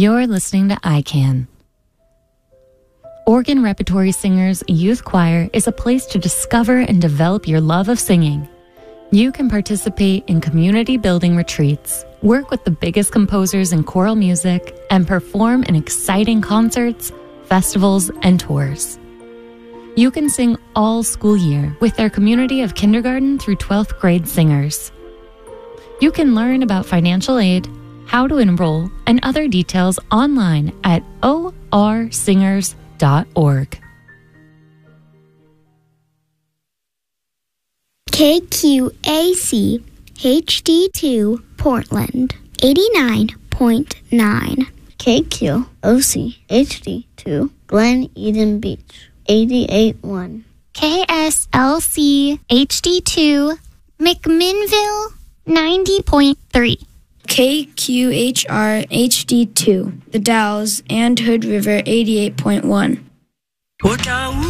You're listening to ICANN. Oregon Repertory Singers Youth Choir is a place to discover and develop your love of singing. You can participate in community building retreats, work with the biggest composers in choral music, and perform in exciting concerts, festivals, and tours. You can sing all school year with their community of kindergarten through 12th grade singers. You can learn about financial aid, how to enroll, and other details online at orsingers.org. KQAC HD2 Portland 89.9. KQOC HD2 Glen Eden Beach 88.1. KSLC HD2 McMinnville 90.3. KQHR HD2 The Dalles and Hood River 88.1.